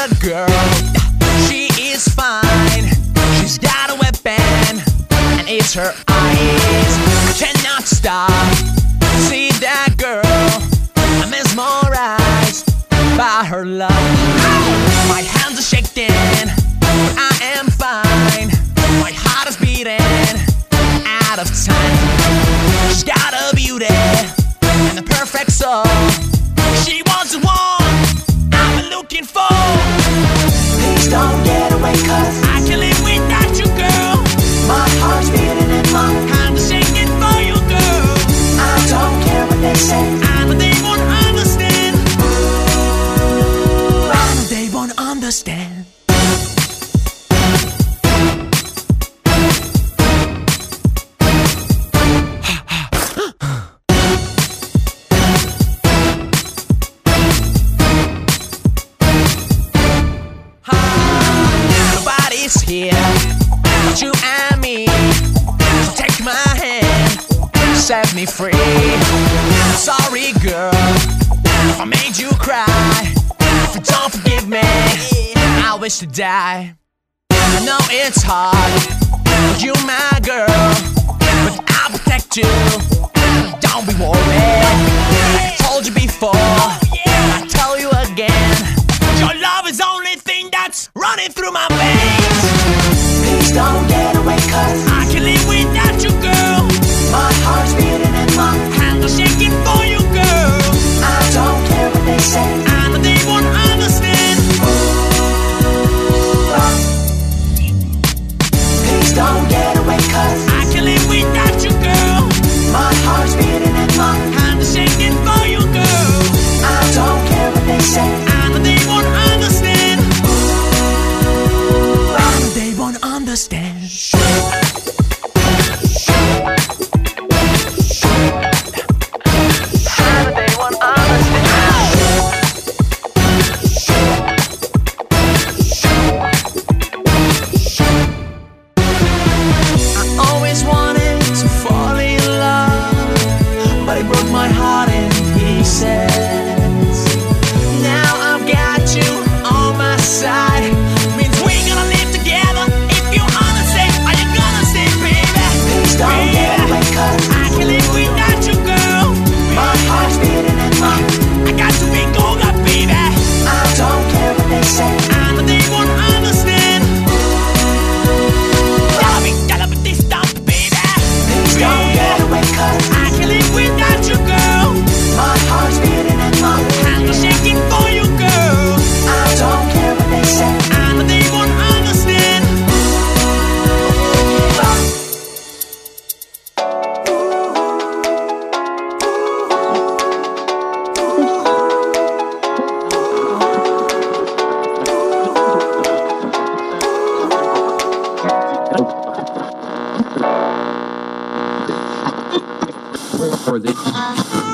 a girl, she is fine. She's got a weapon, and it's her eyes. I cannot stop, see that girl, I'm mesmerized by her love. My hands are shaking, but I am fine. My heart is beating out of time. She's got a beauty and a perfect soul. She wants the one I've been looking for. Please don't get away, 'cause I can't live without you, girl. my heart's beating and my hands are shaking for you, girl. I don't care what they say. I know they won't understand. I know they won't understand. Nobody's here but you and me. So take my hand, set me free. Sorry, girl, if I made you cry. If you don't forgive me, I wish to die. I know it's hard, but you my girl, but I'll protect you. Don't be worried. I told you before, I tell you again. Your love is the only thing that's running through my veins. Please don't get away, 'cause I can't live without you, girl. my heart's beating and my Hands are shaking for you, girl. I don't care what they say. I know they won't understand. Please don't get away, 'cause I can't live without you, girl. my heart's beating and my Hands are shaking for you, girl. I don't care what they say. I know they won't understand. I know they won't understand. My heart in pieces. Now I've got you on my side. Means we're gonna live together. If you wanna say, are you gonna say, baby? Please don't get away, 'cause I can't live without you, girl. my heart's beating and my I got to be gold up, baby. I don't care what they say. I know they won't understand. Gotta be this stuff, baby. Please don't get away, 'cause I can't live without you, girl. my heart's beating and my Hands are shaking for you, girl. I don't care what they say. I know they won't understand. For the